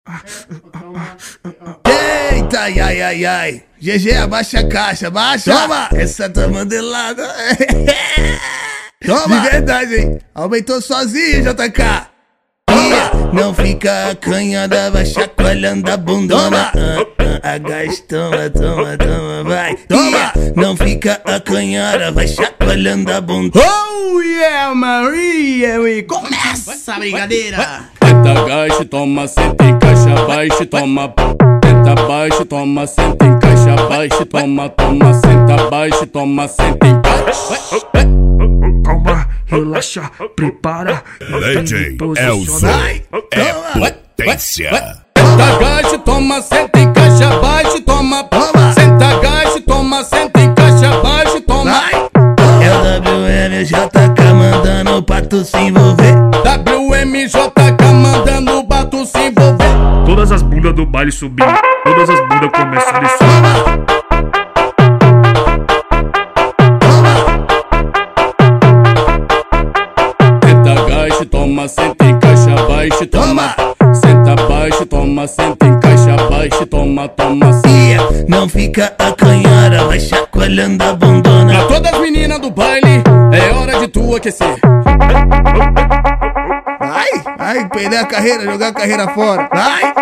Eita, ai, ai, ai, ai. GG, abaixa a caixa, abaixa. Toma, essa tá mandelada. Toma. De verdade, hein? Aumentou sozinho, JK. Não fica acanhada, vai chacoalhando a bundona. Agacha, toma, toma, toma, vai. Toma. Não fica acanhada, vai chacoalhando a bundona. Oh yeah, Maria, e começa a brincadeira. Tenta, agacha, toma, senta, encaixa, baixa, toma. Tenta, baixa, toma, senta, encaixa, baixa, toma, toma, senta, baixa, toma, senta, encaixa. Calma, relaxa, prepara. DJ Elson é potência. Senta, agacha, toma, senta, encaixa, baixa, toma. Senta, agacha, toma, senta, encaixa, baixa, toma. É o WMJK mandando pra tu se envolver. WMJK mandando pra tu se envolver. Todas as bundas do baile subindo, todas as bundas começam a descer. Toma, senta, encaixa, baixa, toma. Senta, baixa, toma, senta, encaixa, baixa, toma, toma. Não fica acanhada, vai chacoalhando a bundona. Pra todas as meninas do baile, é hora de tu aquecer. Vai, perder a carreira, jogar a carreira fora. Vai.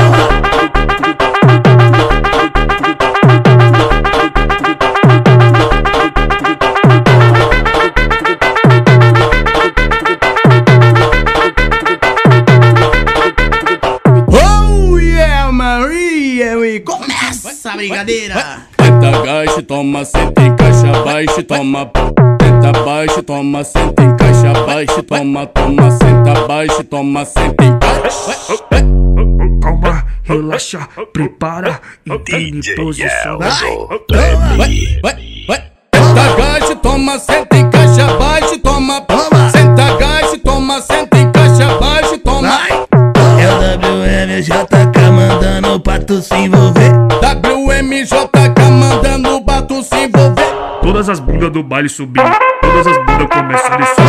E começa a brincadeira. Tenta, agacha, toma, senta, encaixa, baixa, toma. Tenta, baixa, toma, senta, encaixa, baixa, toma, toma, senta, baixa, toma, senta, encaixa. Calma, relaxa, prepara, entende posição. Tenta, agacha, toma, senta, encaixa, baixa, toma. Senta, agacha, toma, senta, encaixa, baixa, toma. É o WMJK mandando pra tu se envolver. WMJK mandando pra tu se envolver. Todas as bundas do baile subindo, todas as bundas começam a descer.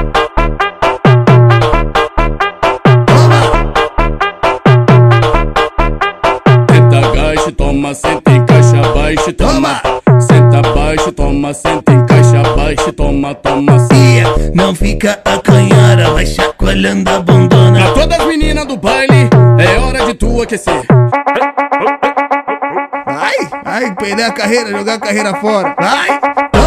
Tenta, agacha, toma, senta, encaixa, baixa, toma. Senta, baixa, toma, senta, encaixa, baixa, toma, toma. Não fica acanhada, vai chacoalhando a bundona. Pra todas as meninas do baile, é hora de tu aquecer. Vai, perder a carreira, jogar a carreira fora. Vai.